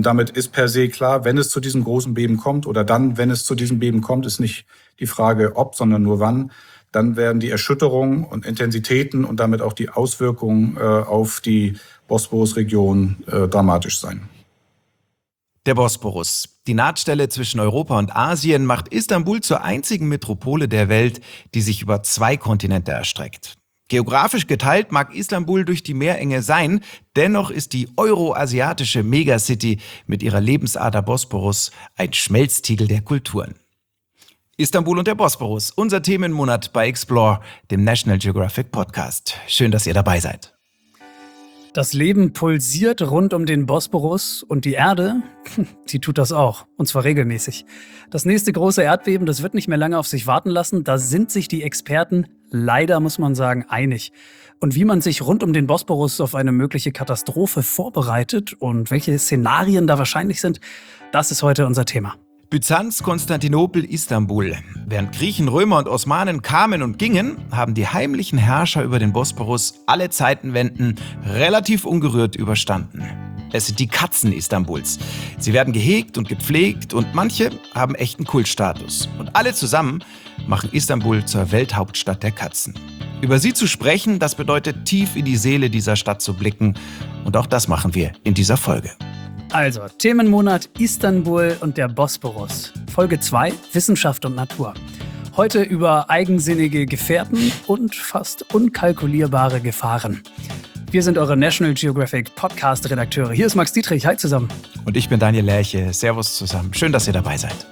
Und damit ist per se klar, wenn es zu diesem großen Beben kommt oder dann, wenn es zu diesem Beben kommt, ist nicht die Frage ob, sondern nur wann, dann werden die Erschütterungen und Intensitäten und damit auch die Auswirkungen auf die Bosporus-Region dramatisch sein. Der Bosporus, die Nahtstelle zwischen Europa und Asien, macht Istanbul zur einzigen Metropole der Welt, die sich über 2 Kontinente erstreckt. Geografisch geteilt mag Istanbul durch die Meerenge sein, dennoch ist die euroasiatische Megacity mit ihrer Lebensader Bosporus ein Schmelztiegel der Kulturen. Istanbul und der Bosporus, unser Themenmonat bei Explore, dem National Geographic Podcast. Schön, dass ihr dabei seid. Das Leben pulsiert rund um den Bosporus und die Erde, die tut das auch, und zwar regelmäßig. Das nächste große Erdbeben, das wird nicht mehr lange auf sich warten lassen, da sind sich die Experten, leider muss man sagen, einig. Und wie man sich rund um den Bosporus auf eine mögliche Katastrophe vorbereitet und welche Szenarien da wahrscheinlich sind, das ist heute unser Thema. Byzanz, Konstantinopel, Istanbul. Während Griechen, Römer und Osmanen kamen und gingen, haben die heimlichen Herrscher über den Bosporus alle Zeitenwenden relativ ungerührt überstanden. Es sind die Katzen Istanbuls. Sie werden gehegt und gepflegt und manche haben echten Kultstatus. Und alle zusammen machen Istanbul zur Welthauptstadt der Katzen. Über sie zu sprechen, das bedeutet tief in die Seele dieser Stadt zu blicken. Und auch das machen wir in dieser Folge. Also, Themenmonat Istanbul und der Bosporus. Folge 2, Wissenschaft und Natur. Heute über eigensinnige Gefährten und fast unkalkulierbare Gefahren. Wir sind eure National Geographic Podcast-Redakteure. Hier ist Max Dietrich. Hi zusammen. Und ich bin Daniel Lerche. Servus zusammen. Schön, dass ihr dabei seid.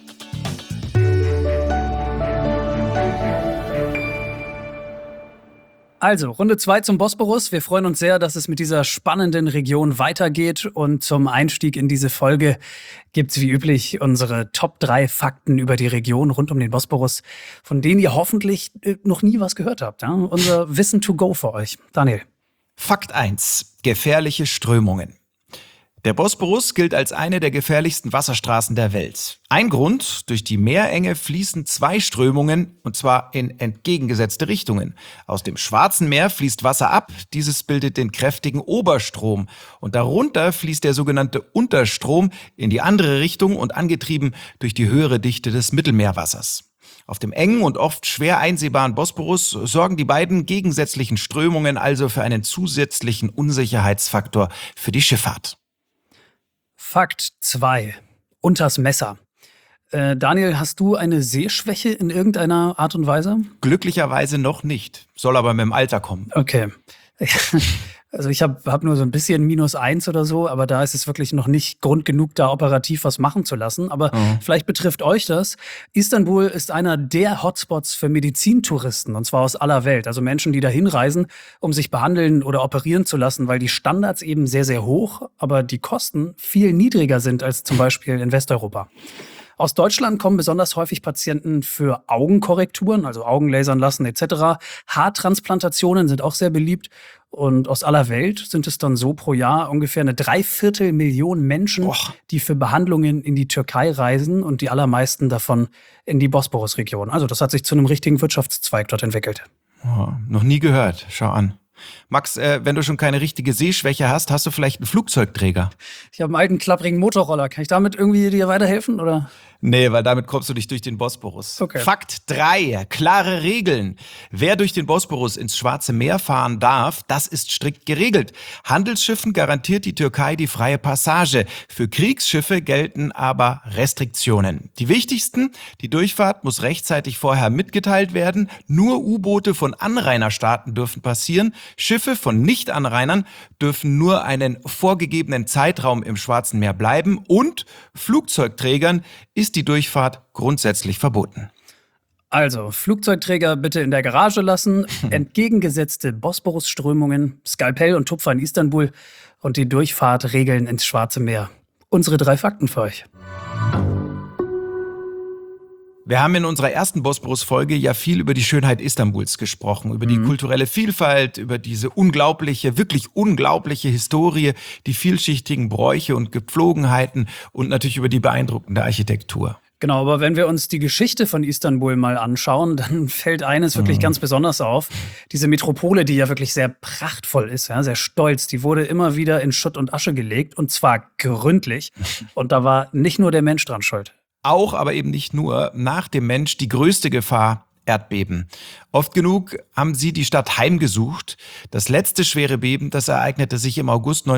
Also, Runde 2 zum Bosporus. Wir freuen uns sehr, dass es mit dieser spannenden Region weitergeht. Und zum Einstieg in diese Folge gibt's wie üblich unsere Top 3 Fakten über die Region rund um den Bosporus, von denen ihr hoffentlich noch nie was gehört habt. Ja? Unser Wissen to go für euch. Daniel. Fakt 1. Gefährliche Strömungen. Der Bosporus gilt als eine der gefährlichsten Wasserstraßen der Welt. Ein Grund: durch die Meerenge fließen 2 Strömungen, und zwar in entgegengesetzte Richtungen. Aus dem Schwarzen Meer fließt Wasser ab, dieses bildet den kräftigen Oberstrom. Und darunter fließt der sogenannte Unterstrom in die andere Richtung und angetrieben durch die höhere Dichte des Mittelmeerwassers. Auf dem engen und oft schwer einsehbaren Bosporus sorgen die beiden gegensätzlichen Strömungen also für einen zusätzlichen Unsicherheitsfaktor für die Schifffahrt. Fakt 2. Unters Messer. Daniel, hast du eine Sehschwäche in irgendeiner Art und Weise? Glücklicherweise noch nicht. Soll aber mit dem Alter kommen. Okay. Also ich hab nur so ein bisschen -1 oder so, aber da ist es wirklich noch nicht Grund genug, da operativ was machen zu lassen. Aber vielleicht betrifft euch das. Istanbul ist einer der Hotspots für Medizintouristen, und zwar aus aller Welt. Also Menschen, die da hinreisen, um sich behandeln oder operieren zu lassen, weil die Standards eben sehr, sehr hoch, aber die Kosten viel niedriger sind als zum Beispiel in Westeuropa. Aus Deutschland kommen besonders häufig Patienten für Augenkorrekturen, also Augen lasern lassen etc. Haartransplantationen sind auch sehr beliebt. Und aus aller Welt sind es dann so pro Jahr ungefähr eine 3/4 Million Menschen, die für Behandlungen in die Türkei reisen und die allermeisten davon in die Bosporus-Region. Also das hat sich zu einem richtigen Wirtschaftszweig dort entwickelt. Oh, noch nie gehört. Schau an. Max, wenn du schon keine richtige Sehschwäche hast, hast du vielleicht einen Flugzeugträger? Ich habe einen alten, klapprigen Motorroller. Kann ich damit irgendwie dir weiterhelfen, oder? Nee, weil damit kommst du nicht durch den Bosporus. Okay. Fakt 3. Klare Regeln. Wer durch den Bosporus ins Schwarze Meer fahren darf, das ist strikt geregelt. Handelsschiffen garantiert die Türkei die freie Passage. Für Kriegsschiffe gelten aber Restriktionen. Die wichtigsten: die Durchfahrt muss rechtzeitig vorher mitgeteilt werden. Nur U-Boote von Anrainerstaaten dürfen passieren. Schiffe von Nicht-Anrainern dürfen nur einen vorgegebenen Zeitraum im Schwarzen Meer bleiben. Und Flugzeugträgern ist die Durchfahrt grundsätzlich verboten. Also, Flugzeugträger bitte in der Garage lassen, entgegengesetzte Bosporus-Strömungen, Skalpell und Tupfer in Istanbul und die Durchfahrt regeln ins Schwarze Meer. Unsere 3 Fakten für euch. Wir haben in unserer ersten Bosporus-Folge ja viel über die Schönheit Istanbuls gesprochen, über die kulturelle Vielfalt, über diese unglaubliche, wirklich unglaubliche Historie, die vielschichtigen Bräuche und Gepflogenheiten und natürlich über die beeindruckende Architektur. Genau, aber wenn wir uns die Geschichte von Istanbul mal anschauen, dann fällt eines wirklich ganz besonders auf. Diese Metropole, die ja wirklich sehr prachtvoll ist, ja, sehr stolz, die wurde immer wieder in Schutt und Asche gelegt und zwar gründlich. Und da war nicht nur der Mensch dran schuld. Auch, aber eben nicht nur, nach dem Mensch die größte Gefahr: Erdbeben. Oft genug haben sie die Stadt heimgesucht. Das letzte schwere Beben, das ereignete sich im August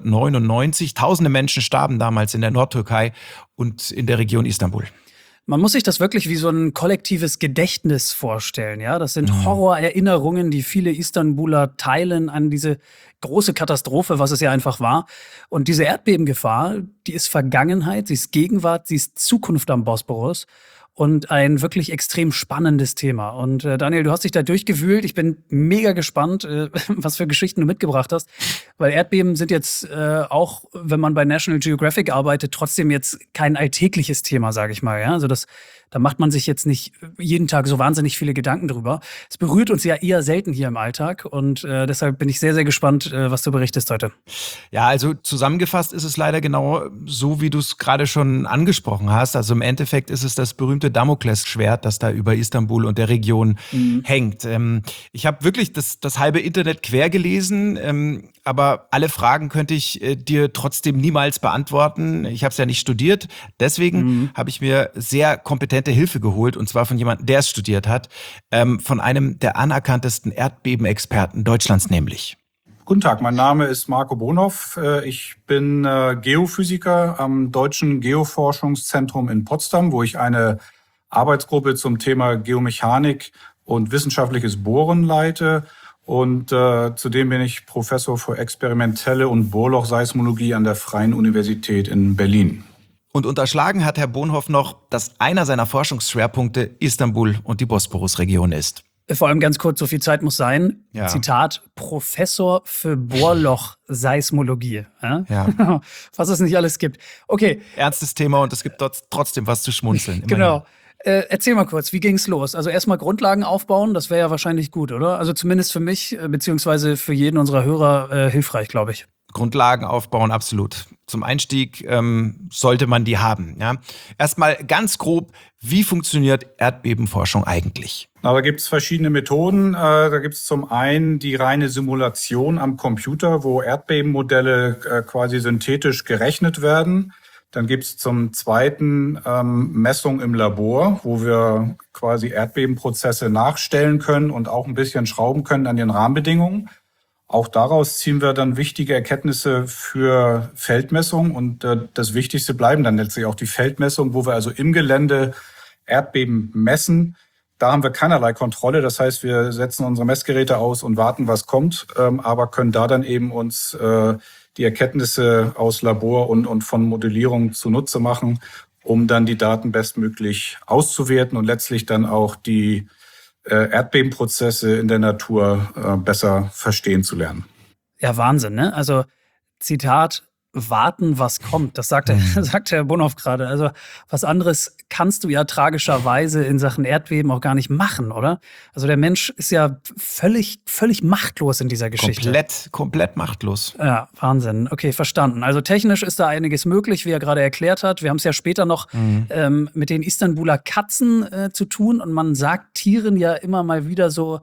1999. Tausende Menschen starben damals in der Nordtürkei und in der Region Istanbul. Man muss sich das wirklich wie so ein kollektives Gedächtnis vorstellen, ja. Das sind Horrorerinnerungen, die viele Istanbuler teilen an diese große Katastrophe, was es ja einfach war. Und diese Erdbebengefahr, die ist Vergangenheit, sie ist Gegenwart, sie ist Zukunft am Bosporus. Und ein wirklich extrem spannendes Thema. Und Daniel, du hast dich da durchgewühlt. Ich bin mega gespannt, was für Geschichten du mitgebracht hast. Weil Erdbeben sind jetzt auch, wenn man bei National Geographic arbeitet, trotzdem jetzt kein alltägliches Thema, sage ich mal. Ja? Also da macht man sich jetzt nicht jeden Tag so wahnsinnig viele Gedanken drüber. Es berührt uns ja eher selten hier im Alltag. Und deshalb bin ich sehr, sehr gespannt, was du berichtest heute. Ja, also zusammengefasst ist es leider genau so, wie du es gerade schon angesprochen hast. Also im Endeffekt ist es das berühmte Damoklesschwert, das da über Istanbul und der Region hängt. Ich habe wirklich das halbe Internet quer gelesen, aber alle Fragen könnte ich dir trotzdem niemals beantworten. Ich habe es ja nicht studiert. Deswegen habe ich mir sehr kompetente Hilfe geholt, und zwar von jemandem, der es studiert hat, von einem der anerkanntesten Erdbebenexperten Deutschlands nämlich. Guten Tag, mein Name ist Marco Bonhoff. Ich bin Geophysiker am Deutschen Geoforschungszentrum in Potsdam, wo ich eine Arbeitsgruppe zum Thema Geomechanik und wissenschaftliches Bohren leite. Und zudem bin ich Professor für experimentelle und Bohrlochseismologie an der Freien Universität in Berlin. Und unterschlagen hat Herr Bonhoff noch, dass einer seiner Forschungsschwerpunkte Istanbul und die Bosporusregion ist. Vor allem ganz kurz, so viel Zeit muss sein. Ja. Zitat, Professor für Bohrlochseismologie. Ja? Was es nicht alles gibt. Okay. Ernstes Thema, und es gibt dort trotzdem was zu schmunzeln. Genau. Erzähl mal kurz, wie ging's los? Also erstmal Grundlagen aufbauen, das wäre ja wahrscheinlich gut, oder? Also zumindest für mich, beziehungsweise für jeden unserer Hörer hilfreich, glaube ich. Grundlagen aufbauen, absolut. Zum Einstieg sollte man die haben. Ja? Erstmal ganz grob, wie funktioniert Erdbebenforschung eigentlich? Da gibt es verschiedene Methoden. Da gibt es zum einen die reine Simulation am Computer, wo Erdbebenmodelle quasi synthetisch gerechnet werden. Dann gibt es zum zweiten Messung im Labor, wo wir quasi Erdbebenprozesse nachstellen können und auch ein bisschen schrauben können an den Rahmenbedingungen. Auch daraus ziehen wir dann wichtige Erkenntnisse für Feldmessung. Und das Wichtigste bleiben dann letztlich auch die Feldmessung, wo wir also im Gelände Erdbeben messen. Da haben wir keinerlei Kontrolle. Das heißt, wir setzen unsere Messgeräte aus und warten, was kommt, aber können da dann eben uns die Erkenntnisse aus Labor und von Modellierung zunutze machen, um dann die Daten bestmöglich auszuwerten und letztlich dann auch die Erdbebenprozesse in der Natur besser verstehen zu lernen. Ja, Wahnsinn, ne? Also Zitat, warten, was kommt. Das sagt Herr Bonhoff gerade. Also was anderes kannst du ja tragischerweise in Sachen Erdbeben auch gar nicht machen, oder? Also der Mensch ist ja völlig machtlos in dieser Geschichte. Komplett machtlos. Ja, Wahnsinn. Okay, verstanden. Also technisch ist da einiges möglich, wie er gerade erklärt hat. Wir haben es ja später noch mit den Istanbuler Katzen zu tun. Und man sagt Tieren ja immer mal wieder so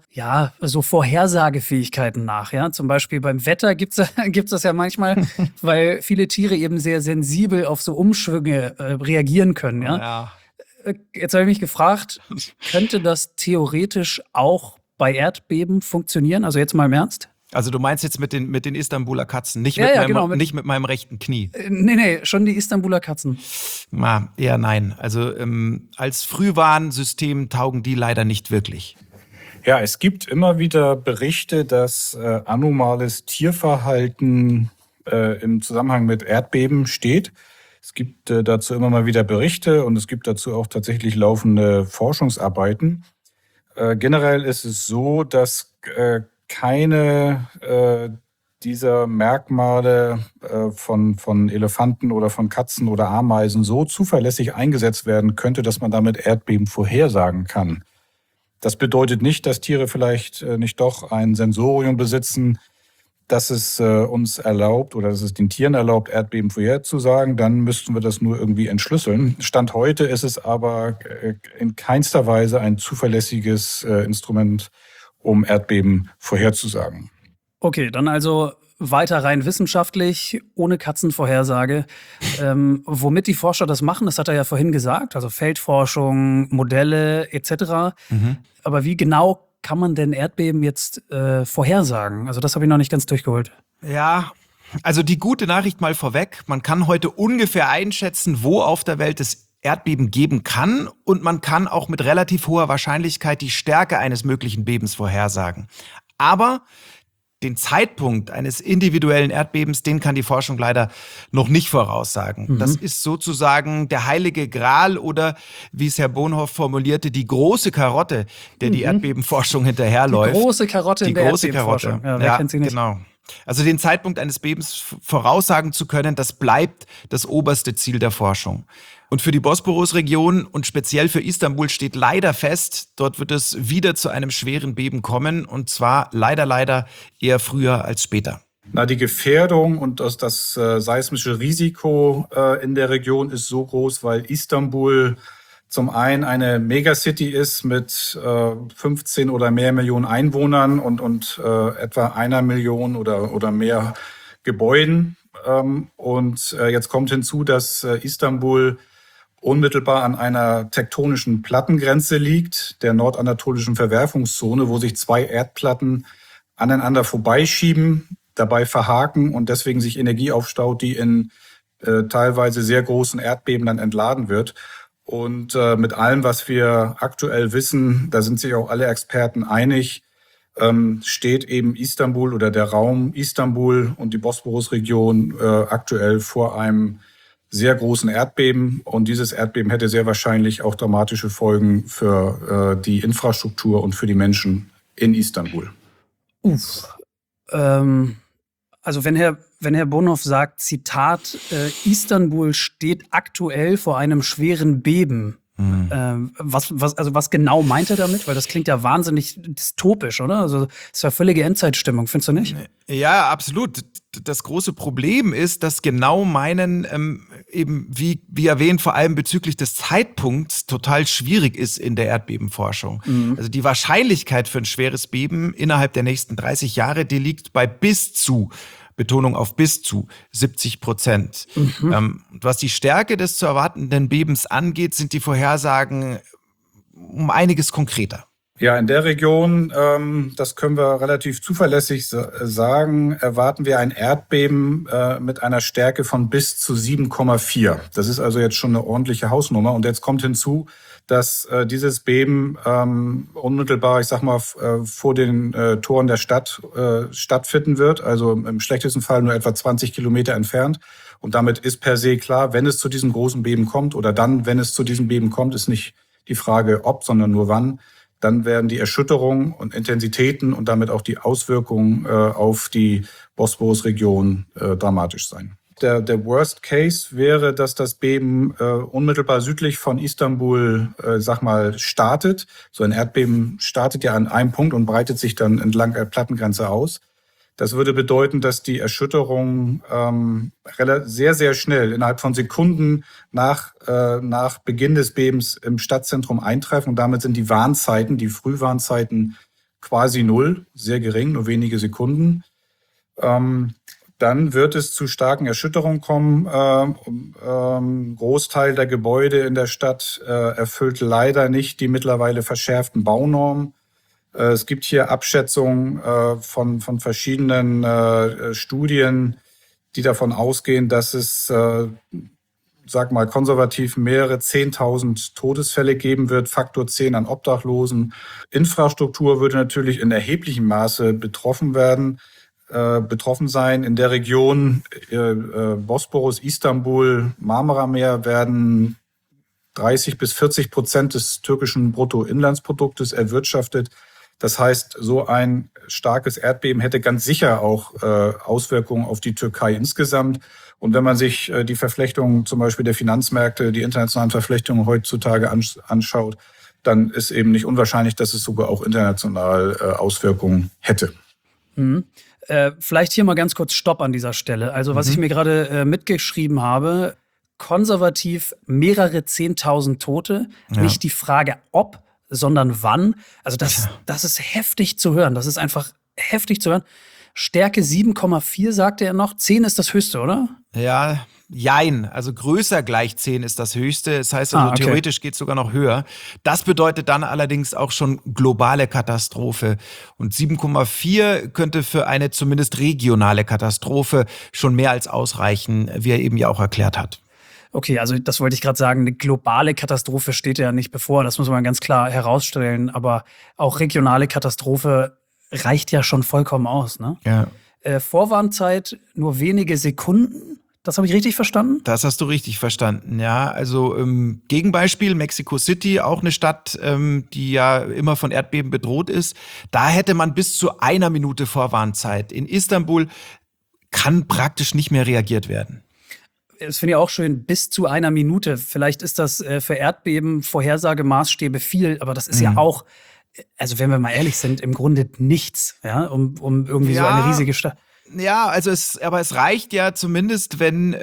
Vorhersagefähigkeiten nach. Ja? Zum Beispiel beim Wetter gibt's das ja manchmal, weil viele Tiere eben sehr sensibel auf so Umschwünge reagieren können. Ja? Jetzt habe ich mich gefragt, könnte das theoretisch auch bei Erdbeben funktionieren? Also jetzt mal im Ernst? Also du meinst jetzt mit den Istanbuler Katzen, nicht mit meinem rechten Knie? Nee, schon die Istanbuler Katzen. Eher nein. Also als Frühwarnsystem taugen die leider nicht wirklich. Ja, es gibt immer wieder Berichte, dass anomales Tierverhalten im Zusammenhang mit Erdbeben steht. Es gibt dazu immer mal wieder Berichte und es gibt dazu auch tatsächlich laufende Forschungsarbeiten. Generell ist es so, dass keine dieser Merkmale von Elefanten oder von Katzen oder Ameisen so zuverlässig eingesetzt werden könnte, dass man damit Erdbeben vorhersagen kann. Das bedeutet nicht, dass Tiere vielleicht nicht doch ein Sensorium besitzen, dass es uns erlaubt oder dass es den Tieren erlaubt, Erdbeben vorherzusagen, dann müssten wir das nur irgendwie entschlüsseln. Stand heute ist es aber in keinster Weise ein zuverlässiges Instrument, um Erdbeben vorherzusagen. Okay, dann also weiter rein wissenschaftlich, ohne Katzenvorhersage. Womit die Forscher das machen, das hat er ja vorhin gesagt, also Feldforschung, Modelle etc. Aber wie genau kann man denn Erdbeben jetzt vorhersagen? Also das habe ich noch nicht ganz durchgeholt. Ja, also die gute Nachricht mal vorweg. Man kann heute ungefähr einschätzen, wo auf der Welt es Erdbeben geben kann. Und man kann auch mit relativ hoher Wahrscheinlichkeit die Stärke eines möglichen Bebens vorhersagen. Aber den Zeitpunkt eines individuellen Erdbebens, den kann die Forschung leider noch nicht voraussagen. Das ist sozusagen der heilige Gral oder, wie es Herr Bonhoff formulierte, die große Karotte, der die Erdbebenforschung hinterherläuft. Die große Karotte in der große Erdbebenforschung. Karotte. Ja, wer kennt sie nicht? Genau. Also den Zeitpunkt eines Bebens voraussagen zu können, das bleibt das oberste Ziel der Forschung. Und für die Bosporus-Region und speziell für Istanbul steht leider fest, dort wird es wieder zu einem schweren Beben kommen und zwar leider eher früher als später. Die Gefährdung und das seismische Risiko in der Region ist so groß, weil Istanbul zum einen eine Megacity ist mit 15 oder mehr Millionen Einwohnern und etwa 1 Million oder mehr Gebäuden. Und jetzt kommt hinzu, dass Istanbul unmittelbar an einer tektonischen Plattengrenze liegt, der nordanatolischen Verwerfungszone, wo sich 2 Erdplatten aneinander vorbeischieben, dabei verhaken und deswegen sich Energie aufstaut, die in teilweise sehr großen Erdbeben dann entladen wird. Und mit allem, was wir aktuell wissen, da sind sich auch alle Experten einig, steht eben Istanbul oder der Raum Istanbul und die Bosporus-Region aktuell vor einem sehr großen Erdbeben. Und dieses Erdbeben hätte sehr wahrscheinlich auch dramatische Folgen für die Infrastruktur und für die Menschen in Istanbul. Also wenn Herr Bonhoff sagt, Zitat, Istanbul steht aktuell vor einem schweren Beben. Was genau meint er damit? Weil das klingt ja wahnsinnig dystopisch, oder? Also das ist ja völlige Endzeitstimmung, findest du nicht? Ja, absolut. Das große Problem ist, dass genau meinen, eben wie erwähnt, vor allem bezüglich des Zeitpunkts total schwierig ist in der Erdbebenforschung. Also die Wahrscheinlichkeit für ein schweres Beben innerhalb der nächsten 30 Jahre, die liegt bei bis zu, Betonung auf bis zu 70%. Was die Stärke des zu erwartenden Bebens angeht, sind die Vorhersagen um einiges konkreter. Ja, in der Region, das können wir relativ zuverlässig sagen, erwarten wir ein Erdbeben mit einer Stärke von bis zu 7,4. Das ist also jetzt schon eine ordentliche Hausnummer. Und jetzt kommt hinzu, dass dieses Beben unmittelbar, ich sag mal, vor den Toren der Stadt stattfinden wird. Also im schlechtesten Fall nur etwa 20 Kilometer entfernt. Und damit ist per se klar, wenn es zu diesem großen Beben kommt oder dann, wenn es zu diesem Beben kommt, ist nicht die Frage ob, sondern nur wann. Dann werden die Erschütterungen und Intensitäten und damit auch die Auswirkungen auf die Bosporus-Region dramatisch sein. Der Worst Case wäre, dass das Beben unmittelbar südlich von Istanbul, startet. So ein Erdbeben startet ja an einem Punkt und breitet sich dann entlang der Plattengrenze aus. Das würde bedeuten, dass die Erschütterungen sehr, sehr schnell, innerhalb von Sekunden nach Beginn des Bebens im Stadtzentrum eintreffen. Und damit sind die Warnzeiten, die Frühwarnzeiten quasi null, sehr gering, nur wenige Sekunden. Dann wird es zu starken Erschütterungen kommen. Großteil der Gebäude in der Stadt erfüllt leider nicht die mittlerweile verschärften Baunormen. Es gibt hier Abschätzungen von verschiedenen Studien, die davon ausgehen, dass es, konservativ mehrere 10.000 Todesfälle geben wird, Faktor 10 an Obdachlosen. Infrastruktur würde natürlich in erheblichem Maße betroffen sein. In der Region Bosporus, Istanbul, Marmarameer werden 30-40% des türkischen Bruttoinlandsproduktes erwirtschaftet. Das heißt, so ein starkes Erdbeben hätte ganz sicher auch Auswirkungen auf die Türkei insgesamt. Und wenn man sich die Verflechtungen zum Beispiel der Finanzmärkte, die internationalen Verflechtungen heutzutage anschaut, dann ist eben nicht unwahrscheinlich, dass es sogar auch international Auswirkungen hätte. Vielleicht hier mal ganz kurz Stopp an dieser Stelle. Also was ich mir gerade mitgeschrieben habe, konservativ mehrere 10.000 Tote, nicht die Frage ob, sondern wann. Also das ist heftig zu hören. Das ist einfach heftig zu hören. Stärke 7,4 sagte er noch. 10 ist das höchste, oder? Ja, jein. Also größer gleich 10 ist das höchste. Das heißt also, theoretisch geht es sogar noch höher. Das bedeutet dann allerdings auch schon globale Katastrophe. Und 7,4 könnte für eine zumindest regionale Katastrophe schon mehr als ausreichen, wie er eben ja auch erklärt hat. Okay, also das wollte ich gerade sagen, eine globale Katastrophe steht ja nicht bevor, das muss man ganz klar herausstellen, aber auch regionale Katastrophe reicht ja schon vollkommen aus, ne? Ja. Vorwarnzeit nur wenige Sekunden, das habe ich richtig verstanden? Das hast du richtig verstanden, ja. Also Gegenbeispiel, Mexico City, auch eine Stadt, die ja immer von Erdbeben bedroht ist. Da hätte man bis zu 1 Minute Vorwarnzeit. In Istanbul kann praktisch nicht mehr reagiert werden. Das finde ich auch schön, bis zu 1 Minute. Vielleicht ist das für Erdbeben Vorhersagemaßstäbe viel, aber das ist ja auch, also wenn wir mal ehrlich sind, im Grunde nichts, ja, um irgendwie so eine riesige Stadt. Ja, also es reicht ja zumindest, wenn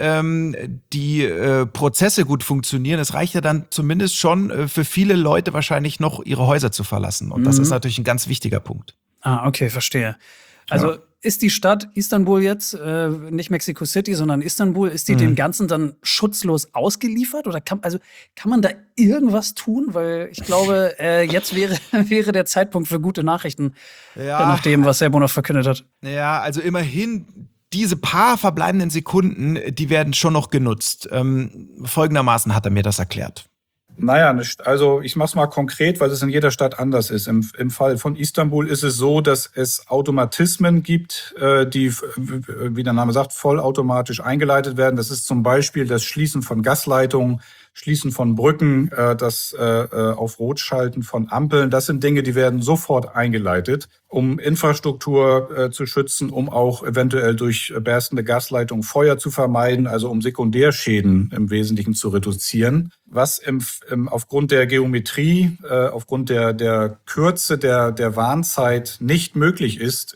die Prozesse gut funktionieren. Es reicht ja dann zumindest schon für viele Leute wahrscheinlich noch ihre Häuser zu verlassen. Und das ist natürlich ein ganz wichtiger Punkt. Ah, okay, verstehe. Also ist die Stadt Istanbul jetzt, nicht Mexico City, sondern Istanbul, ist die dem Ganzen dann schutzlos ausgeliefert? Oder kann man da irgendwas tun? Weil ich glaube, jetzt wäre der Zeitpunkt für gute Nachrichten, nach dem, was Serbo noch verkündet hat. Ja, also immerhin, diese paar verbleibenden Sekunden, die werden schon noch genutzt. Folgendermaßen hat er mir das erklärt. Naja, also ich mach's mal konkret, weil es in jeder Stadt anders ist. Im Fall von Istanbul ist es so, dass es Automatismen gibt, die, wie der Name sagt, vollautomatisch eingeleitet werden. Das ist zum Beispiel das Schließen von Gasleitungen, Schließen von Brücken, das auf Rot schalten von Ampeln. Das sind Dinge, die werden sofort eingeleitet, um Infrastruktur zu schützen, um auch eventuell durch berstende Gasleitungen Feuer zu vermeiden, also um Sekundärschäden im Wesentlichen zu reduzieren. Was aufgrund der Geometrie, aufgrund der Kürze der Warnzeit nicht möglich ist,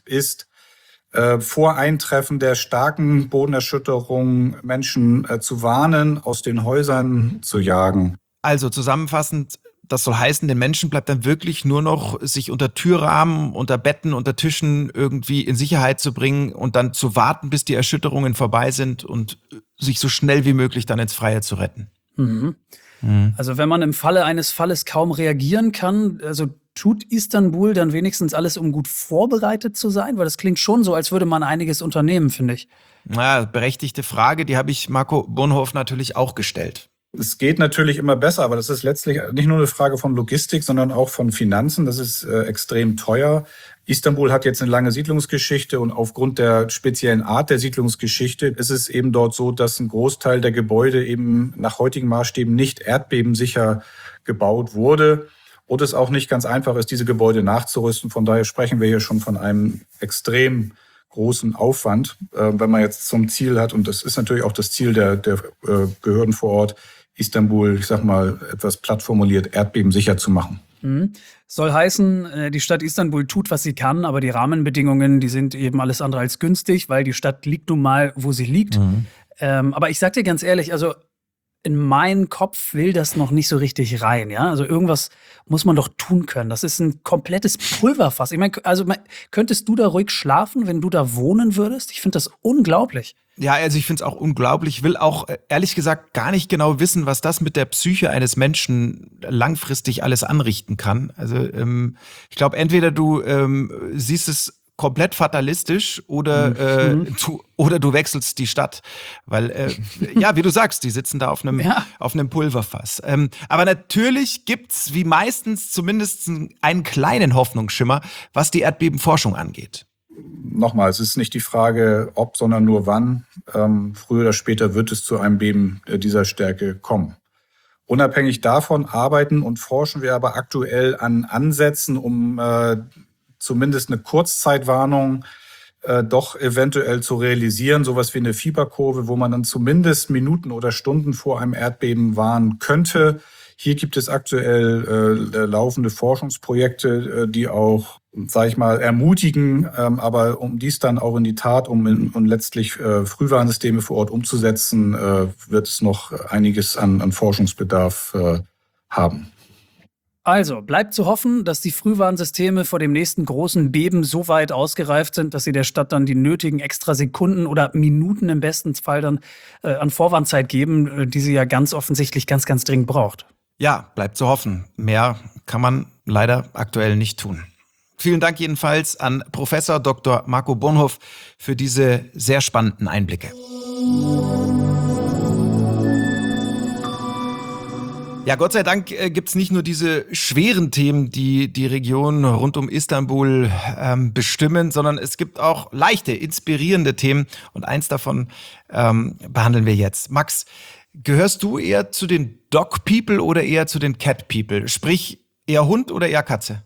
vor Eintreffen der starken Bodenerschütterung Menschen zu warnen, aus den Häusern zu jagen. Also zusammenfassend, das soll heißen, den Menschen bleibt dann wirklich nur noch, sich unter Türrahmen, unter Betten, unter Tischen irgendwie in Sicherheit zu bringen und dann zu warten, bis die Erschütterungen vorbei sind und sich so schnell wie möglich dann ins Freie zu retten. Also wenn man im Falle eines Falles kaum reagieren kann, also tut Istanbul dann wenigstens alles, um gut vorbereitet zu sein? Weil das klingt schon so, als würde man einiges unternehmen, finde ich. Na, berechtigte Frage, die habe ich Marco Bonhoff natürlich auch gestellt. Es geht natürlich immer besser, aber das ist letztlich nicht nur eine Frage von Logistik, sondern auch von Finanzen. Das ist extrem teuer. Istanbul hat jetzt eine lange Siedlungsgeschichte und aufgrund der speziellen Art der Siedlungsgeschichte ist es eben dort so, dass ein Großteil der Gebäude eben nach heutigen Maßstäben nicht erdbebensicher gebaut wurde und es auch nicht ganz einfach ist, diese Gebäude nachzurüsten. Von daher sprechen wir hier schon von einem extrem großen Aufwand, wenn man jetzt zum Ziel hat, und das ist natürlich auch das Ziel der Behörden vor Ort, Istanbul, ich sag mal, etwas platt formuliert, erdbebensicher zu machen. Soll heißen, die Stadt Istanbul tut, was sie kann, aber die Rahmenbedingungen, die sind eben alles andere als günstig, weil die Stadt liegt nun mal, wo sie liegt. Aber ich sag dir ganz ehrlich, also in meinen Kopf will das noch nicht so richtig rein, ja? Also irgendwas muss man doch tun können. Das ist ein komplettes Pulverfass. Ich meine, könntest du da ruhig schlafen, wenn du da wohnen würdest? Ich finde das unglaublich. Ja, also ich finde es auch unglaublich. Ich will auch ehrlich gesagt gar nicht genau wissen, was das mit der Psyche eines Menschen langfristig alles anrichten kann. Also ich glaube, entweder du siehst es komplett fatalistisch oder du wechselst die Stadt, weil ja, wie du sagst, die sitzen da auf einem Pulverfass. Aber natürlich gibt's wie meistens zumindest einen kleinen Hoffnungsschimmer, was die Erdbebenforschung angeht. Nochmal, es ist nicht die Frage, ob, sondern nur wann. Früher oder später wird es zu einem Beben dieser Stärke kommen. Unabhängig davon arbeiten und forschen wir aber aktuell an Ansätzen, um zumindest eine Kurzzeitwarnung doch eventuell zu realisieren. Sowas wie eine Fieberkurve, wo man dann zumindest Minuten oder Stunden vor einem Erdbeben warnen könnte. Hier gibt es aktuell laufende Forschungsprojekte, die auch, sage ich mal, ermutigen, aber um dies dann auch in die Tat, um letztlich Frühwarnsysteme vor Ort umzusetzen, wird es noch einiges an Forschungsbedarf haben. Also, bleibt zu hoffen, dass die Frühwarnsysteme vor dem nächsten großen Beben so weit ausgereift sind, dass sie der Stadt dann die nötigen extra Sekunden oder Minuten im besten Fall dann an Vorwarnzeit geben, die sie ja ganz offensichtlich ganz, ganz dringend braucht. Ja, bleibt zu hoffen. Mehr kann man leider aktuell nicht tun. Vielen Dank jedenfalls an Professor Dr. Marco Bonhoff für diese sehr spannenden Einblicke. Ja, Gott sei Dank gibt's nicht nur diese schweren Themen, die die Region rund um Istanbul bestimmen, sondern es gibt auch leichte, inspirierende Themen. Und eins davon behandeln wir jetzt. Max, gehörst du eher zu den Dog People oder eher zu den Cat People? Sprich, eher Hund oder eher Katze?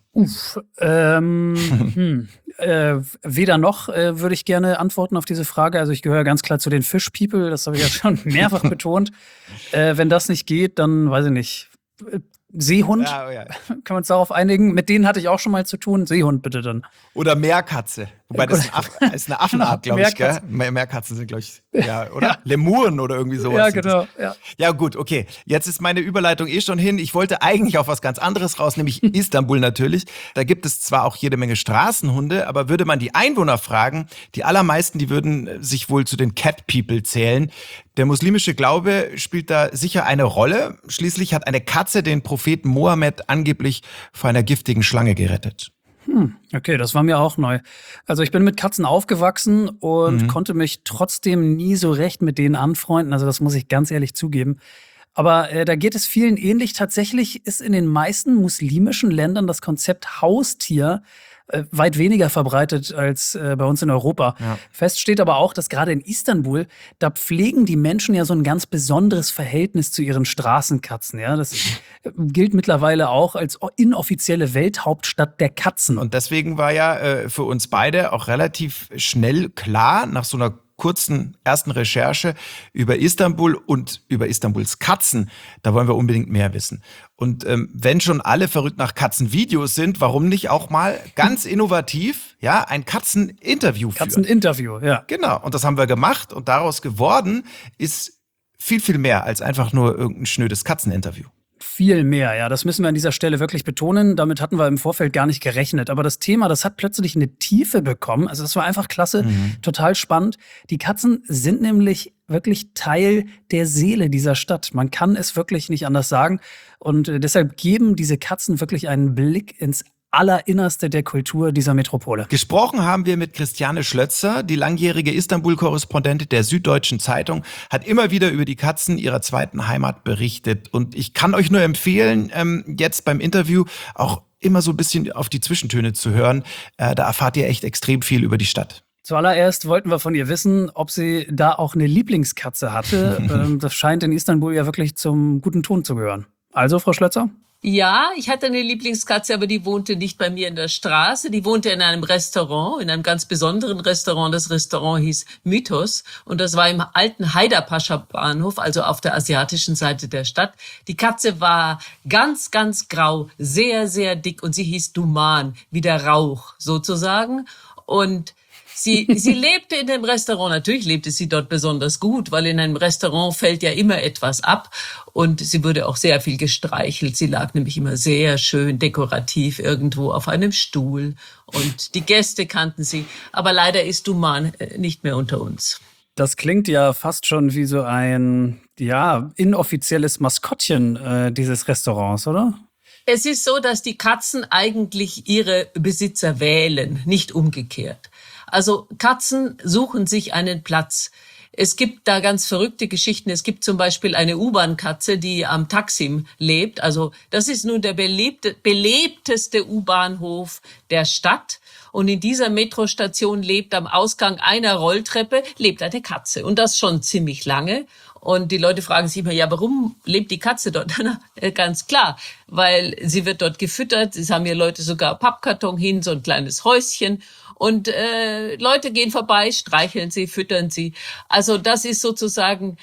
Weder noch würde ich gerne antworten auf diese Frage. Also ich gehöre ganz klar zu den Fish People, das habe ich ja schon mehrfach betont. Wenn das nicht geht, dann weiß ich nicht. Seehund, Ja. Können wir uns darauf einigen? Mit denen hatte ich auch schon mal zu tun. Seehund bitte dann. Oder Meerkatze. Wobei das ist eine Affenart, glaube ich, gell? Meerkatzen sind, glaube ich, ja, oder? Ja. Lemuren oder irgendwie sowas. Ja, genau. Ja, gut, okay. Jetzt ist meine Überleitung schon hin. Ich wollte eigentlich auf was ganz anderes raus, nämlich Istanbul natürlich. Da gibt es zwar auch jede Menge Straßenhunde, aber würde man die Einwohner fragen, die allermeisten, die würden sich wohl zu den Cat People zählen. Der muslimische Glaube spielt da sicher eine Rolle. Schließlich hat eine Katze den Propheten Mohammed angeblich vor einer giftigen Schlange gerettet. Okay, das war mir auch neu. Also ich bin mit Katzen aufgewachsen und konnte mich trotzdem nie so recht mit denen anfreunden. Also das muss ich ganz ehrlich zugeben. Aber da geht es vielen ähnlich. Tatsächlich ist in den meisten muslimischen Ländern das Konzept Haustier weit weniger verbreitet als bei uns in Europa. Ja. Fest steht aber auch, dass gerade in Istanbul, da pflegen die Menschen ja so ein ganz besonderes Verhältnis zu ihren Straßenkatzen. Ja? Das gilt mittlerweile auch als inoffizielle Welthauptstadt der Katzen. Und deswegen war ja für uns beide auch relativ schnell klar, nach so einer kurzen ersten Recherche über Istanbul und über Istanbuls Katzen, da wollen wir unbedingt mehr wissen. Und wenn schon alle verrückt nach Katzenvideos sind, warum nicht auch mal ganz innovativ, ja, ein Katzeninterview führen? Katzeninterview, ja. Genau, und das haben wir gemacht und daraus geworden ist viel, viel mehr als einfach nur irgendein schnödes Katzeninterview. Viel mehr, ja. Das müssen wir an dieser Stelle wirklich betonen. Damit hatten wir im Vorfeld gar nicht gerechnet. Aber das Thema, das hat plötzlich eine Tiefe bekommen. Also das war einfach klasse, total spannend. Die Katzen sind nämlich wirklich Teil der Seele dieser Stadt. Man kann es wirklich nicht anders sagen. Und deshalb geben diese Katzen wirklich einen Blick ins Allerinnerste der Kultur dieser Metropole. Gesprochen haben wir mit Christiane Schlötzer, die langjährige Istanbul-Korrespondentin der Süddeutschen Zeitung, hat immer wieder über die Katzen ihrer zweiten Heimat berichtet. Und ich kann euch nur empfehlen, jetzt beim Interview auch immer so ein bisschen auf die Zwischentöne zu hören. Da erfahrt ihr echt extrem viel über die Stadt. Zuallererst wollten wir von ihr wissen, ob sie da auch eine Lieblingskatze hatte. Das scheint in Istanbul ja wirklich zum guten Ton zu gehören. Also, Frau Schlötzer? Ja, ich hatte eine Lieblingskatze, aber die wohnte nicht bei mir in der Straße. Die wohnte in einem Restaurant, in einem ganz besonderen Restaurant. Das Restaurant hieß Mythos und das war im alten Haydarpascha-Bahnhof, also auf der asiatischen Seite der Stadt. Die Katze war ganz, ganz grau, sehr, sehr dick und sie hieß Duman, wie der Rauch sozusagen. Und Sie lebte in dem Restaurant. Natürlich lebte sie dort besonders gut, weil in einem Restaurant fällt ja immer etwas ab. Und sie wurde auch sehr viel gestreichelt. Sie lag nämlich immer sehr schön dekorativ irgendwo auf einem Stuhl. Und die Gäste kannten sie. Aber leider ist Duman nicht mehr unter uns. Das klingt ja fast schon wie so ein, ja, inoffizielles Maskottchen dieses Restaurants, oder? Es ist so, dass die Katzen eigentlich ihre Besitzer wählen, nicht umgekehrt. Also Katzen suchen sich einen Platz. Es gibt da ganz verrückte Geschichten. Es gibt zum Beispiel eine U-Bahn-Katze, die am Taksim lebt. Also das ist nun der belebteste U-Bahnhof der Stadt. Und in dieser Metrostation lebt am Ausgang einer Rolltreppe lebt eine Katze. Und das schon ziemlich lange. Und die Leute fragen sich immer, ja, warum lebt die Katze dort? Na, ganz klar, weil sie wird dort gefüttert. Es haben hier Leute sogar Pappkarton hin, so ein kleines Häuschen. Und Leute gehen vorbei, streicheln sie, füttern sie. Also das ist sozusagen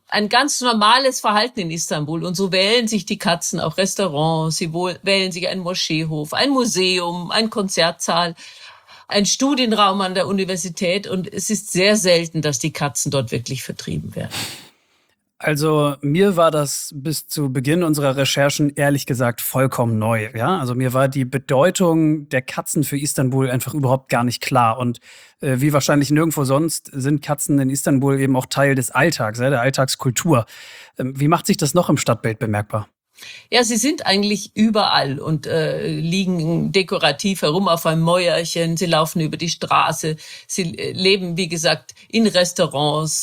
ein ganz normales Verhalten in Istanbul. Und so wählen sich die Katzen auch Restaurants, sie wählen sich einen Moscheehof, ein Museum, ein Konzertsaal, ein Studienraum an der Universität. Und es ist sehr selten, dass die Katzen dort wirklich vertrieben werden. Also mir war das bis zu Beginn unserer Recherchen ehrlich gesagt vollkommen neu. Ja? Also mir war die Bedeutung der Katzen für Istanbul einfach überhaupt gar nicht klar. Und wie wahrscheinlich nirgendwo sonst sind Katzen in Istanbul eben auch Teil des Alltags, ja, der Alltagskultur. Wie macht sich das noch im Stadtbild bemerkbar? Ja, sie sind eigentlich überall und liegen dekorativ herum auf einem Mäuerchen. Sie laufen über die Straße. Sie leben, wie gesagt, in Restaurants.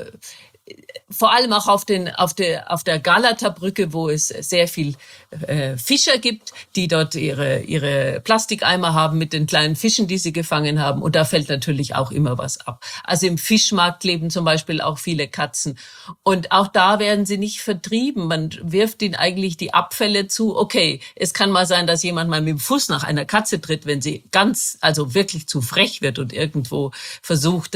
Vor allem auch auf der Galata-Brücke, wo es sehr viel Fischer gibt, die dort ihre Plastikeimer haben mit den kleinen Fischen, die sie gefangen haben. Und da fällt natürlich auch immer was ab. Also im Fischmarkt leben zum Beispiel auch viele Katzen. Und auch da werden sie nicht vertrieben. Man wirft ihnen eigentlich die Abfälle zu. Okay, es kann mal sein, dass jemand mal mit dem Fuß nach einer Katze tritt, wenn sie also wirklich zu frech wird und irgendwo versucht,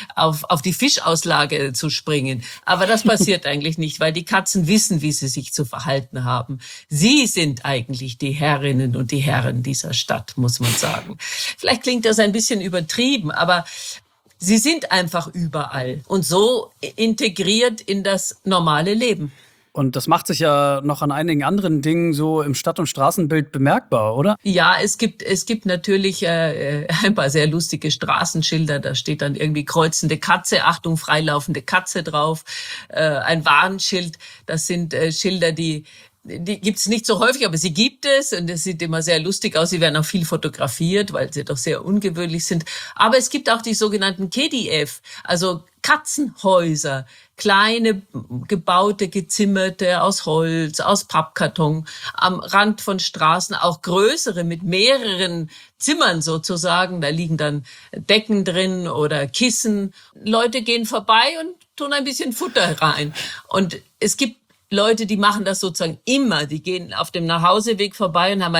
auf die Fischauslage zu springen. Aber das passiert eigentlich nicht, weil die Katzen wissen, wie sie sich zu verhalten haben. Sie sind eigentlich die Herrinnen und die Herren dieser Stadt, muss man sagen. Vielleicht klingt das ein bisschen übertrieben, aber sie sind einfach überall und so integriert in das normale Leben. Und das macht sich ja noch an einigen anderen Dingen so im Stadt- und Straßenbild bemerkbar, oder? Ja, es gibt natürlich ein paar sehr lustige Straßenschilder. Da steht dann irgendwie kreuzende Katze, Achtung, freilaufende Katze drauf. Ein Warnschild, das sind Schilder, die gibt's nicht so häufig, aber sie gibt es und es sieht immer sehr lustig aus. Sie werden auch viel fotografiert, weil sie doch sehr ungewöhnlich sind. Aber es gibt auch die sogenannten KDF, also Katzenhäuser, kleine, gebaute, gezimmerte aus Holz, aus Pappkarton, am Rand von Straßen, auch größere mit mehreren Zimmern sozusagen. Da liegen dann Decken drin oder Kissen. Leute gehen vorbei und tun ein bisschen Futter rein. Und es gibt Leute, die machen das sozusagen immer. Die gehen auf dem Nachhauseweg vorbei und haben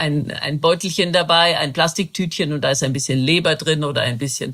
ein Beutelchen dabei, ein Plastiktütchen und da ist ein bisschen Leber drin oder ein bisschen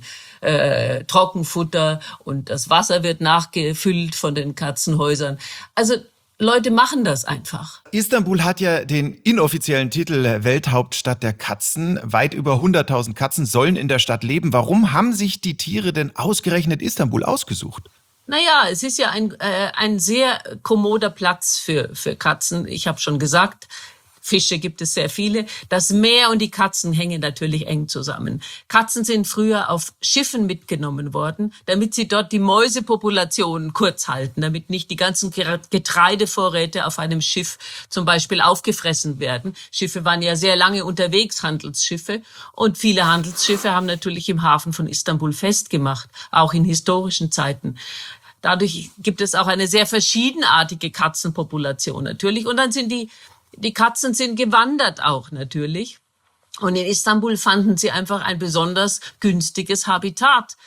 Trockenfutter und das Wasser wird nachgefüllt von den Katzenhäusern. Also Leute machen das einfach. Istanbul hat ja den inoffiziellen Titel Welthauptstadt der Katzen. Weit über 100.000 Katzen sollen in der Stadt leben. Warum haben sich die Tiere denn ausgerechnet Istanbul ausgesucht? Naja, es ist ja ein sehr kommoder Platz für Katzen. Ich habe schon gesagt, Fische gibt es sehr viele. Das Meer und die Katzen hängen natürlich eng zusammen. Katzen sind früher auf Schiffen mitgenommen worden, damit sie dort die Mäusepopulationen kurz halten, damit nicht die ganzen Getreidevorräte auf einem Schiff zum Beispiel aufgefressen werden. Schiffe waren ja sehr lange unterwegs, Handelsschiffe. Und viele Handelsschiffe haben natürlich im Hafen von Istanbul festgemacht, auch in historischen Zeiten. Dadurch gibt es auch eine sehr verschiedenartige Katzenpopulation natürlich. Und dann sind die Katzen sind gewandert auch natürlich. Und in Istanbul fanden sie einfach ein besonders günstiges Habitat.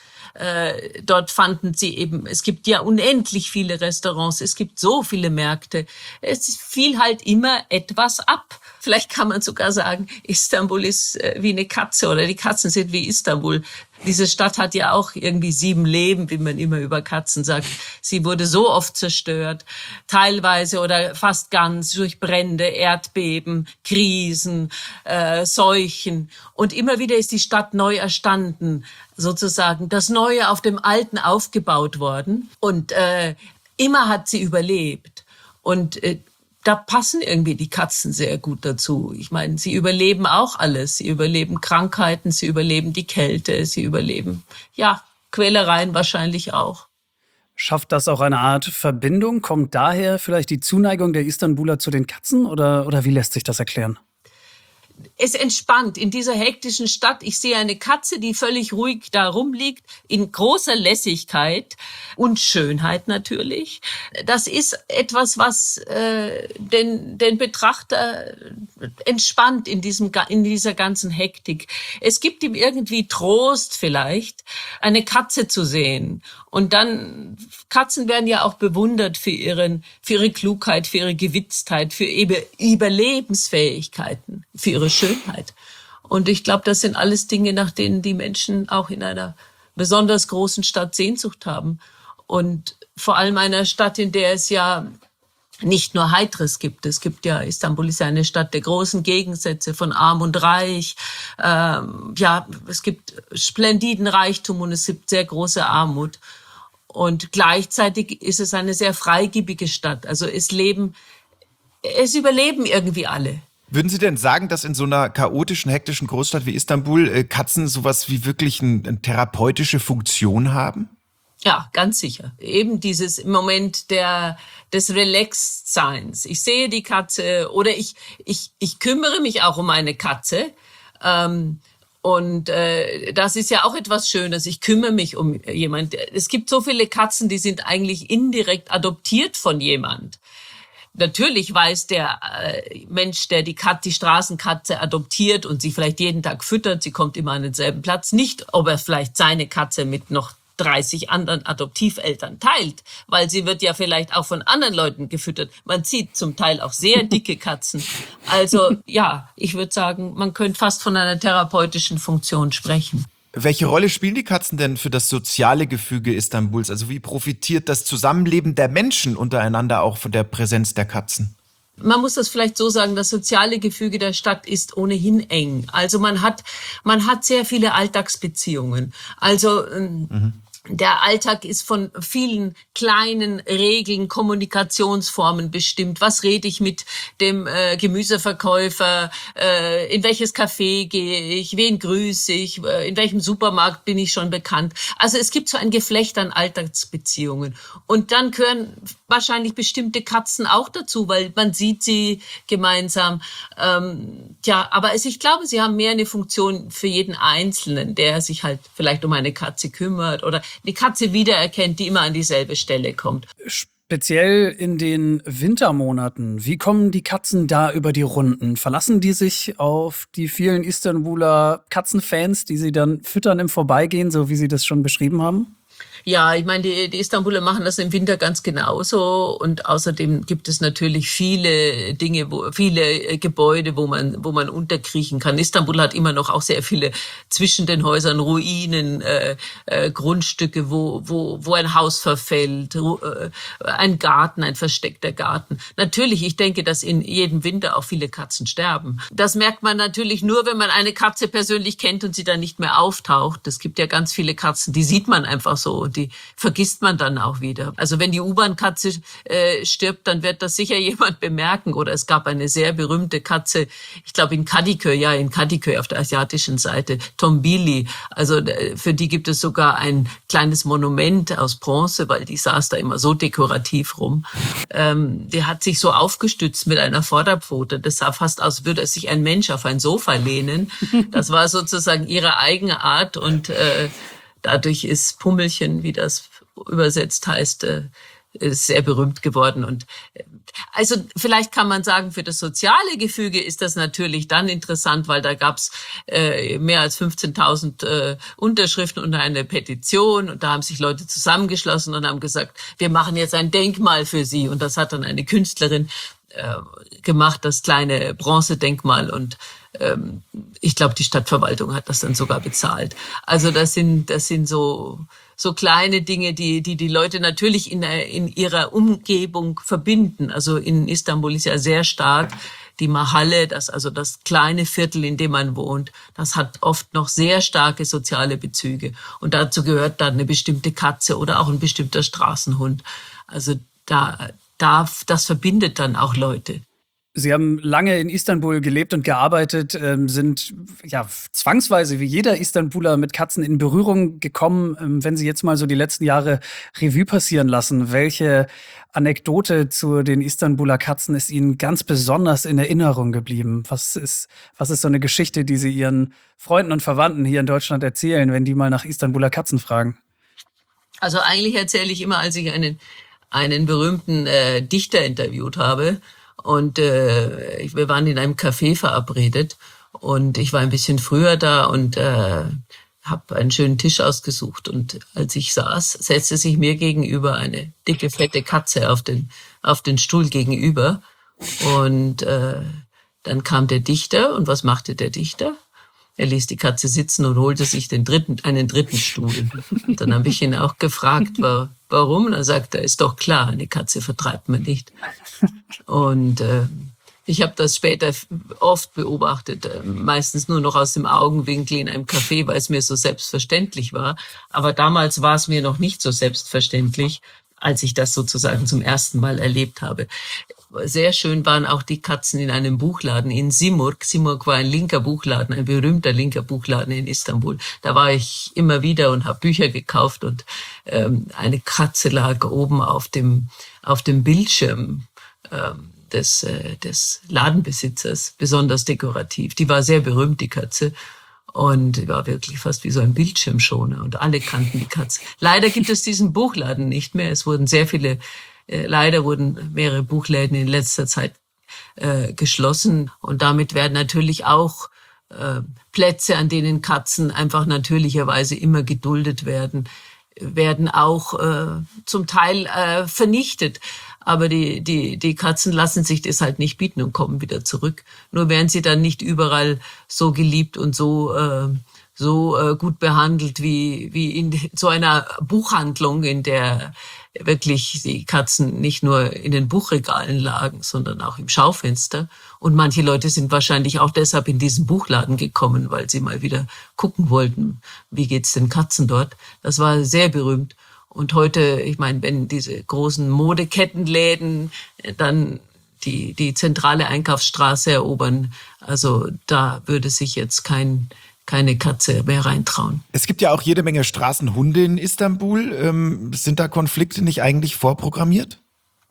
Dort fanden sie eben, es gibt ja unendlich viele Restaurants, es gibt so viele Märkte. Es fiel halt immer etwas ab. Vielleicht kann man sogar sagen, Istanbul ist wie eine Katze oder die Katzen sind wie Istanbul. Diese Stadt hat ja auch irgendwie 7 Leben, wie man immer über Katzen sagt. Sie wurde so oft zerstört, teilweise oder fast ganz durch Brände, Erdbeben, Krisen, Seuchen. Und immer wieder ist die Stadt neu erstanden, sozusagen das Neue auf dem Alten aufgebaut worden. Und immer hat sie überlebt. Und da passen irgendwie die Katzen sehr gut dazu. Ich meine, sie überleben auch alles. Sie überleben Krankheiten, sie überleben die Kälte, sie überleben, ja, Quälereien wahrscheinlich auch. Schafft das auch eine Art Verbindung? Kommt daher vielleicht die Zuneigung der Istanbuler zu den Katzen oder wie lässt sich das erklären? Es entspannt in dieser hektischen Stadt. Ich sehe eine Katze, die völlig ruhig da rumliegt, in großer Lässigkeit und Schönheit natürlich. Das ist etwas, was den Betrachter entspannt in dieser ganzen Hektik. Es gibt ihm irgendwie Trost vielleicht, eine Katze zu sehen. Und dann, Katzen werden ja auch bewundert für ihre Klugheit, für ihre Gewitztheit, für Überlebensfähigkeiten, für ihre Schönheit. Und ich glaube, das sind alles Dinge, nach denen die Menschen auch in einer besonders großen Stadt Sehnsucht haben. Und vor allem einer Stadt, in der es ja nicht nur Heiteres gibt. Es gibt ja, Istanbul ist ja eine Stadt der großen Gegensätze von Arm und Reich. Es gibt splendiden Reichtum und es gibt sehr große Armut. Und gleichzeitig ist es eine sehr freigebige Stadt. Also es überleben irgendwie alle. Würden Sie denn sagen, dass in so einer chaotischen, hektischen Großstadt wie Istanbul Katzen sowas wie wirklich eine therapeutische Funktion haben? Ja, ganz sicher. Eben dieses Moment des Relaxed-Seins. Ich sehe die Katze oder ich kümmere mich auch um eine Katze. Das ist ja auch etwas Schönes. Ich kümmere mich um jemand. Es gibt so viele Katzen, die sind eigentlich indirekt adoptiert von jemand. Natürlich weiß der Mensch, der die Straßenkatze adoptiert und sie vielleicht jeden Tag füttert, sie kommt immer an denselben Platz, nicht, ob er vielleicht seine Katze mit noch 30 anderen Adoptiveltern teilt, weil sie wird ja vielleicht auch von anderen Leuten gefüttert. Man sieht zum Teil auch sehr dicke Katzen. Also ja, ich würde sagen, man könnte fast von einer therapeutischen Funktion sprechen. Welche Rolle spielen die Katzen denn für das soziale Gefüge Istanbuls? Also wie profitiert das Zusammenleben der Menschen untereinander auch von der Präsenz der Katzen? Man muss das vielleicht so sagen, das soziale Gefüge der Stadt ist ohnehin eng. Also man hat sehr viele Alltagsbeziehungen. Also der Alltag ist von vielen kleinen Regeln, Kommunikationsformen bestimmt. Was rede ich mit dem Gemüseverkäufer? In welches Café gehe ich? Wen grüße ich? In welchem Supermarkt bin ich schon bekannt? Also es gibt so ein Geflecht an Alltagsbeziehungen. Und dann gehören wahrscheinlich bestimmte Katzen auch dazu, weil man sieht sie gemeinsam. Aber ich glaube, sie haben mehr eine Funktion für jeden Einzelnen, der sich halt vielleicht um eine Katze kümmert oder die Katze wiedererkennt, die immer an dieselbe Stelle kommt. Speziell in den Wintermonaten, wie kommen die Katzen da über die Runden? Verlassen die sich auf die vielen Istanbuler Katzenfans, die sie dann füttern im Vorbeigehen, so wie Sie das schon beschrieben haben? Ja, ich meine, die Istanbuler machen das im Winter ganz genauso und außerdem gibt es natürlich viele Dinge, viele Gebäude, wo man unterkriechen kann. Istanbul hat immer noch auch sehr viele zwischen den Häusern Ruinen, Grundstücke, wo ein Haus verfällt, ein Garten, ein versteckter Garten. Natürlich, ich denke, dass in jedem Winter auch viele Katzen sterben. Das merkt man natürlich nur, wenn man eine Katze persönlich kennt und sie dann nicht mehr auftaucht. Es gibt ja ganz viele Katzen, die sieht man einfach so. Die vergisst man dann auch wieder. Also wenn die U-Bahn-Katze stirbt, dann wird das sicher jemand bemerken. Oder es gab eine sehr berühmte Katze, ich glaube in Kadıköy auf der asiatischen Seite, Tombili. Also für die gibt es sogar ein kleines Monument aus Bronze, weil die saß da immer so dekorativ rum. Die hat sich so aufgestützt mit einer Vorderpfote. Das sah fast aus, würde sich ein Mensch auf ein Sofa lehnen. Das war sozusagen ihre eigene Art und dadurch ist Pummelchen, wie das übersetzt heißt, ist sehr berühmt geworden. Und also vielleicht kann man sagen, für das soziale Gefüge ist das natürlich dann interessant, weil da gab's mehr als 15.000 Unterschriften unter einer Petition und da haben sich Leute zusammengeschlossen und haben gesagt, wir machen jetzt ein Denkmal für sie. Und das hat dann eine Künstlerin gemacht, das kleine Bronzedenkmal und ich glaube, die Stadtverwaltung hat das dann sogar bezahlt. Also das sind so kleine Dinge, die Leute natürlich in ihrer Umgebung verbinden. Also in Istanbul ist ja sehr stark die Mahalle, das kleine Viertel, in dem man wohnt. Das hat oft noch sehr starke soziale Bezüge. Und dazu gehört dann eine bestimmte Katze oder auch ein bestimmter Straßenhund. Also das verbindet dann auch Leute. Sie haben lange in Istanbul gelebt und gearbeitet, sind ja zwangsweise wie jeder Istanbuler mit Katzen in Berührung gekommen. Wenn Sie jetzt mal so die letzten Jahre Revue passieren lassen, welche Anekdote zu den Istanbuler Katzen ist Ihnen ganz besonders in Erinnerung geblieben? Was ist so eine Geschichte, die Sie Ihren Freunden und Verwandten hier in Deutschland erzählen, wenn die mal nach Istanbuler Katzen fragen? Also eigentlich erzähle ich immer, als ich einen berühmten Dichter interviewt habe. Und wir waren in einem Café verabredet und ich war ein bisschen früher da und habe einen schönen Tisch ausgesucht. Und als ich saß, setzte sich mir gegenüber eine dicke, fette Katze auf den Stuhl gegenüber. Und dann kam der Dichter und was machte der Dichter? Er ließ die Katze sitzen und holte sich einen dritten Stuhl. Und dann habe ich ihn auch gefragt, warum. Und er sagte, ist doch klar, eine Katze vertreibt man nicht. Und ich habe das später oft beobachtet, meistens nur noch aus dem Augenwinkel in einem Café, weil es mir so selbstverständlich war. Aber damals war es mir noch nicht so selbstverständlich, als ich das sozusagen zum ersten Mal erlebt habe. Sehr schön waren auch die Katzen in einem Buchladen in Simurg. Simurg war ein linker Buchladen, ein berühmter linker Buchladen in Istanbul. Da war ich immer wieder und habe Bücher gekauft und eine Katze lag oben auf dem Bildschirm des Ladenbesitzers, besonders dekorativ. Die war sehr berühmt, die Katze. Und die war wirklich fast wie so ein Bildschirmschoner. Und alle kannten die Katze. Leider gibt es diesen Buchladen nicht mehr. Es wurden leider wurden mehrere Buchläden in letzter Zeit geschlossen. Und damit werden natürlich auch Plätze, an denen Katzen einfach natürlicherweise immer geduldet werden auch zum Teil vernichtet. Aber die Katzen lassen sich das halt nicht bieten und kommen wieder zurück. Nur werden sie dann nicht überall so geliebt und so gut behandelt wie in so einer Buchhandlung, in der wirklich die Katzen nicht nur in den Buchregalen lagen, sondern auch im Schaufenster. Und manche Leute sind wahrscheinlich auch deshalb in diesen Buchladen gekommen, weil sie mal wieder gucken wollten, wie geht's den Katzen dort. Das war sehr berühmt. Und heute, ich meine, wenn diese großen Modekettenläden dann die zentrale Einkaufsstraße erobern, also da würde sich jetzt keine Katze mehr reintrauen. Es gibt ja auch jede Menge Straßenhunde in Istanbul. Sind da Konflikte nicht eigentlich vorprogrammiert?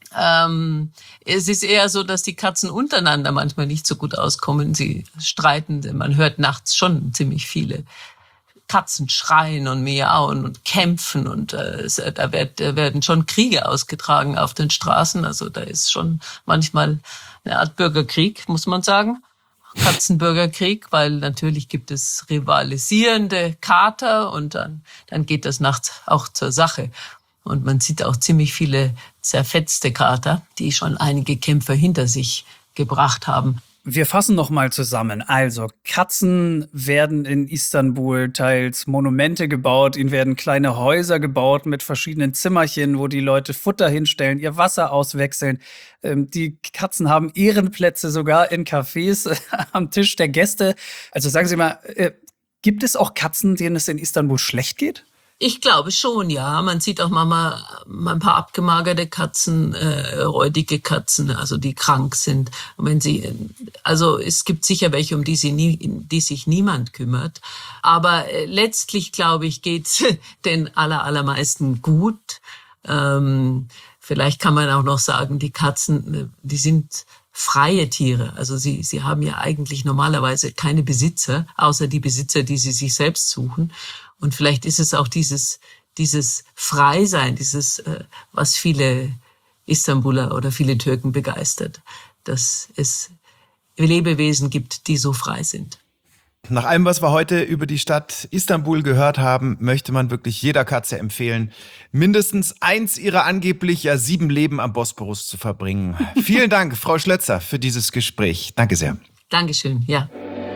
Es ist eher so, dass die Katzen untereinander manchmal nicht so gut auskommen. Sie streiten, man hört nachts schon ziemlich viele Katzen schreien und miauen und kämpfen und da werden schon Kriege ausgetragen auf den Straßen. Also da ist schon manchmal eine Art Bürgerkrieg, muss man sagen. Katzenbürgerkrieg, weil natürlich gibt es rivalisierende Kater und dann geht das nachts auch zur Sache. Und man sieht auch ziemlich viele zerfetzte Kater, die schon einige Kämpfer hinter sich gebracht haben. Wir fassen noch mal zusammen. Also, Katzen werden in Istanbul teils Monumente gebaut, ihnen werden kleine Häuser gebaut mit verschiedenen Zimmerchen, wo die Leute Futter hinstellen, ihr Wasser auswechseln. Die Katzen haben Ehrenplätze sogar in Cafés am Tisch der Gäste. Also sagen Sie mal, gibt es auch Katzen, denen es in Istanbul schlecht geht? Ich glaube schon, ja. Man sieht auch mal ein paar abgemagerte Katzen, räudige Katzen, also die krank sind. Und also es gibt sicher welche, um die sich niemand kümmert. Aber letztlich, glaube ich, geht's den allermeisten gut. Vielleicht kann man auch noch sagen, die Katzen, die sind freie Tiere. Also sie haben ja eigentlich normalerweise keine Besitzer, außer die Besitzer, die sie sich selbst suchen. Und vielleicht ist es auch dieses Freisein, was viele Istanbuler oder viele Türken begeistert, dass es Lebewesen gibt, die so frei sind. Nach allem, was wir heute über die Stadt Istanbul gehört haben, möchte man wirklich jeder Katze empfehlen, mindestens eins ihrer angeblich 7 Leben am Bosporus zu verbringen. Vielen Dank, Frau Schlötzer, für dieses Gespräch. Danke sehr. Dankeschön, ja.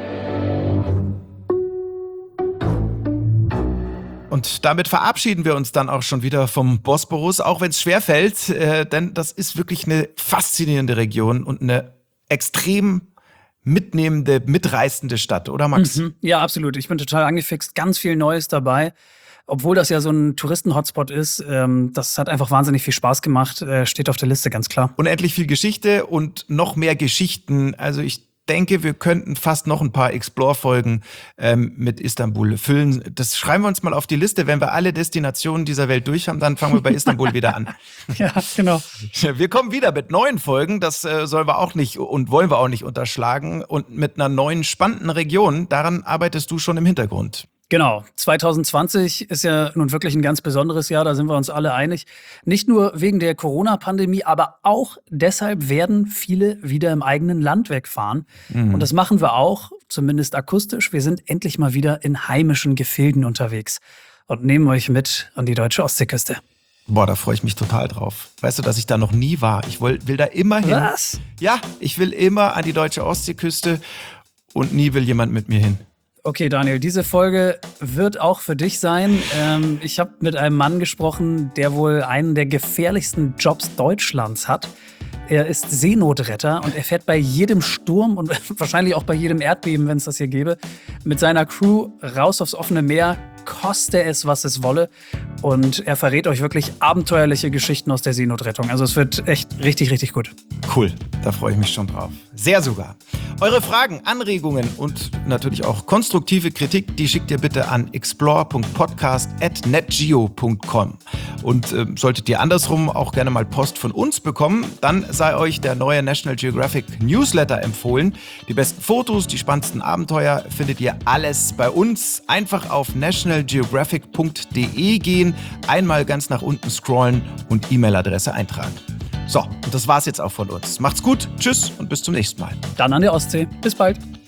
Und damit verabschieden wir uns dann auch schon wieder vom Bosporus, auch wenn es schwerfällt, denn das ist wirklich eine faszinierende Region und eine extrem mitnehmende, mitreißende Stadt, oder Max? Ja, absolut. Ich bin total angefixt. Ganz viel Neues dabei. Obwohl das ja so ein Touristen-Hotspot ist, das hat einfach wahnsinnig viel Spaß gemacht. Steht auf der Liste, ganz klar. Unendlich viel Geschichte und noch mehr Geschichten. Also ich denke, wir könnten fast noch ein paar Explore-Folgen mit Istanbul füllen. Das schreiben wir uns mal auf die Liste. Wenn wir alle Destinationen dieser Welt durch haben, dann fangen wir bei Istanbul wieder an. Ja, genau. Wir kommen wieder mit neuen Folgen. Das sollen wir auch nicht und wollen wir auch nicht unterschlagen. Und mit einer neuen spannenden Region. Daran arbeitest du schon im Hintergrund. Genau. 2020 ist ja nun wirklich ein ganz besonderes Jahr, da sind wir uns alle einig. Nicht nur wegen der Corona-Pandemie, aber auch deshalb werden viele wieder im eigenen Land wegfahren. Und das machen wir auch, zumindest akustisch. Wir sind endlich mal wieder in heimischen Gefilden unterwegs und nehmen euch mit an die deutsche Ostseeküste. Boah, da freue ich mich total drauf. Weißt du, dass ich da noch nie war? Ich will da immer hin. Was? Ja, ich will immer an die deutsche Ostseeküste und nie will jemand mit mir hin. Okay, Daniel, diese Folge wird auch für dich sein. Ich habe mit einem Mann gesprochen, der wohl einen der gefährlichsten Jobs Deutschlands hat. Er ist Seenotretter und er fährt bei jedem Sturm und wahrscheinlich auch bei jedem Erdbeben, wenn es das hier gäbe, mit seiner Crew raus aufs offene Meer, koste es, was es wolle. Und er verrät euch wirklich abenteuerliche Geschichten aus der Seenotrettung. Also es wird echt richtig, richtig gut. Cool, da freue ich mich schon drauf. Sehr sogar. Eure Fragen, Anregungen und natürlich auch konstruktive Kritik, die schickt ihr bitte an explore.podcast@netgeo.com. Und solltet ihr andersrum auch gerne mal Post von uns bekommen, dann sei euch der neue National Geographic Newsletter empfohlen. Die besten Fotos, die spannendsten Abenteuer findet ihr alles bei uns. Einfach auf nationalgeographic.de gehen, einmal ganz nach unten scrollen und E-Mail-Adresse eintragen. So, und das war's jetzt auch von uns. Macht's gut, tschüss und bis zum nächsten Mal. Dann an der Ostsee. Bis bald.